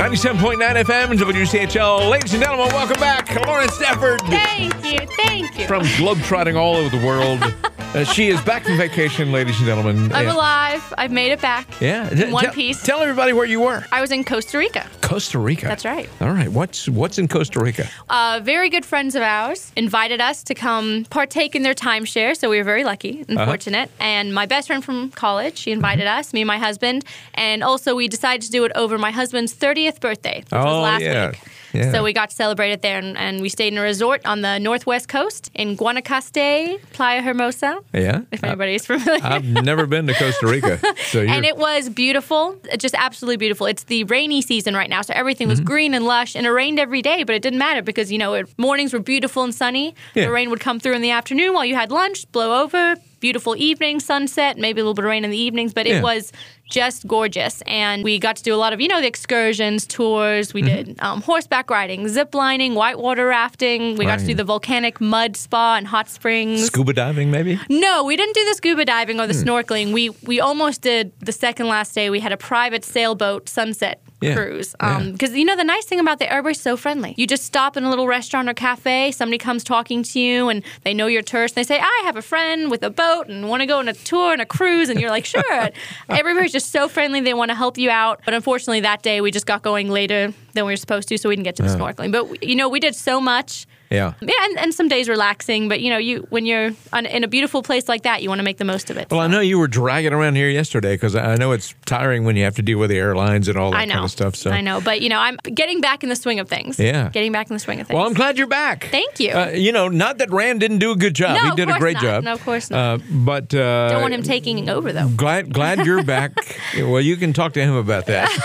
97.9 FM and WCHL. Ladies and gentlemen, welcome back. Lauren Stafford. Thank you. From globetrotting all over the world. She is back from vacation, ladies and gentlemen. I'm alive. I've made it back. Yeah. In one piece. Tell everybody where you were. I was in Costa Rica. Costa Rica. That's right. All right. What's in Costa Rica? Very good friends of ours invited us to come partake in their timeshare, so we were very lucky and fortunate. And my best friend from college, she invited us, me and my husband, and also we decided to do it over my husband's 30th birthday, which was last week. Yeah. So we got to celebrate it there, and we stayed in a resort on the northwest coast in Guanacaste, Playa Hermosa. Yeah. If anybody's familiar. I've never been to Costa Rica. And it was beautiful, just absolutely beautiful. It's the rainy season right now, so everything was green and lush, and it rained every day, but it didn't matter because, mornings were beautiful and sunny. Yeah. The rain would come through in the afternoon while you had lunch, blow over, beautiful evening, sunset, maybe a little bit of rain in the evenings, but it was just gorgeous. And we got to do a lot of, the excursions, tours. We did horseback riding, zip lining, whitewater rafting. We got to do the volcanic mud spa and hot springs. Scuba diving, maybe? No, we didn't do the scuba diving or the snorkeling. We almost did the second last day. We had a private sailboat sunset cruise. Because, the nice thing about the everybody's so friendly. You just stop in a little restaurant or cafe. Somebody comes talking to you, and they know you're a tourist. And they say, I have a friend with a boat and want to go on a tour and a cruise. And you're like, sure. Everybody's just so friendly. They want to help you out. But unfortunately, that day, we just got going later than we were supposed to, so we didn't get to the snorkeling. But, we did so much. Yeah. Yeah, and some days relaxing, but when you're in a beautiful place like that, you want to make the most of it. Well, I know you were dragging around here yesterday because I know it's tiring when you have to deal with the airlines and all that kind of stuff. So I know, but I'm getting back in the swing of things. Yeah. Getting back in the swing of things. Well, I'm glad you're back. Thank you. Not that Rand didn't do a good job. No, he did a great job. No, of course not. But don't want him taking over, though. Glad you're back. Well, you can talk to him about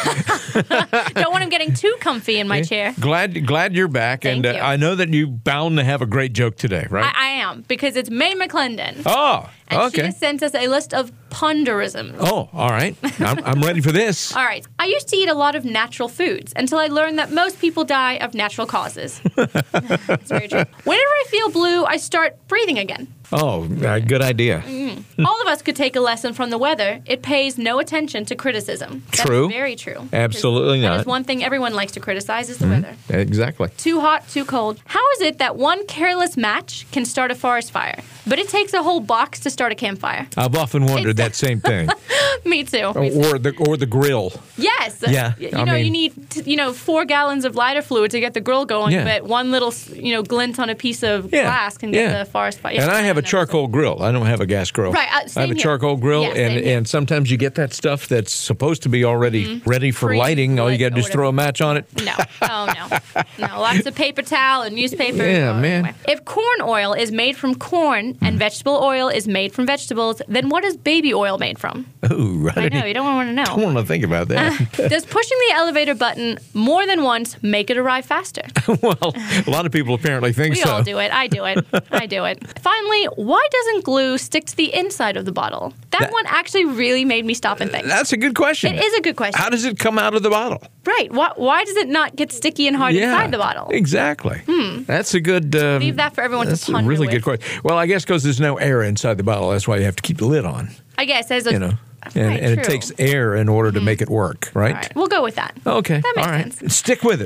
that. Don't want him getting too comfy in my chair. Glad you're back. Thank and you. I know that you're bound to have a great joke today, right? I am, because it's May McClendon. Oh, and okay. she has sent us a list of ponderisms. Oh, all right. I'm ready for this. All right. I used to eat a lot of natural foods until I learned that most people die of natural causes. It's very true. Whenever I feel blue, I start breathing again. Oh, good idea. All of us could take a lesson from the weather. It pays no attention to criticism. That's True. very true. Absolutely That not. is one thing everyone likes to criticize is the weather. Exactly. Too hot, too cold. How is it that one careless match can start a forest fire, but it takes a whole box to start a campfire? I've often wondered that same thing. Me too. Or the grill. Yes. Yeah. You need 4 gallons of lighter fluid to get the grill going, Yeah. but one little glint on a piece of glass can get the forest fire. And I have a charcoal grill. I don't have a gas grill. Right. I have Same a here. charcoal grill, Yeah, same here. and sometimes you get that stuff that's supposed to be already ready for lighting. All you got to do is throw a match on it. No. Oh, no. Lots of paper towel and newspaper. Yeah, man. Anyway. If corn oil is made from corn and vegetable oil is made from vegetables, then what is baby oil made from? Ooh, right. I know. You don't want to know. I don't want to think about that. Does pushing the elevator button more than once make it arrive faster? Well, a lot of people apparently think We so. all do it. I do it. Finally, why doesn't glue stick to the inside of the bottle? That one actually really made me stop and think. That's a good question. It is a good question. How does it come out of the bottle? Right. Why does it not get sticky and hard inside the bottle? Exactly. That's a good... Leave that for everyone to that's ponder a really with. good question. Well, I guess because there's no air inside the bottle, that's why you have to keep the lid on. I guess as a... And it true. takes air in order to make it work, right? All right. We'll go with that. Okay. That makes all right. sense. Stick with it.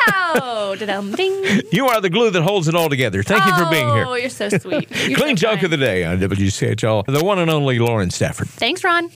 Ding. You are the glue that holds it all together. Thank you for being here. Oh, you're so sweet. You're Clean so Junk kind. of the Day on WCHL. The one and only Lauren Stafford. Thanks, Ron.